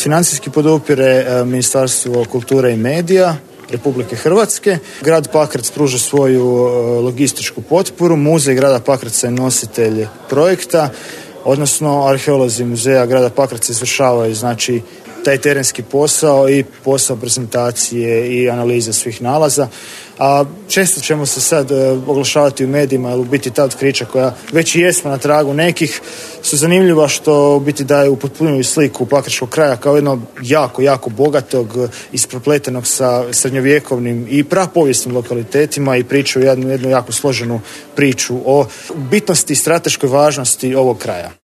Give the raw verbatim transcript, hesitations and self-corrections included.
financijski podupire Ministarstvo kulture i medija Republike Hrvatske. Grad Pakrac pruža svoju logističku potporu. Muzej grada Pakraca je nositelj projekta, odnosno arheolozi muzeja grada Pakraca izvršavaju znači taj terenski posao i posao prezentacije i analize svih nalaza. A često ćemo se sad oglašavati u medijima, jer u biti ta otkrića koja već i jesmo na tragu nekih su zanimljiva, što u biti daje upotpunjuju sliku Pakračkog kraja kao jednog jako, jako bogatog, isprepletenog sa srednjovjekovnim i prapovijesnim lokalitetima i priču jednu, jednu jako složenu priču o bitnosti i strateškoj važnosti ovog kraja.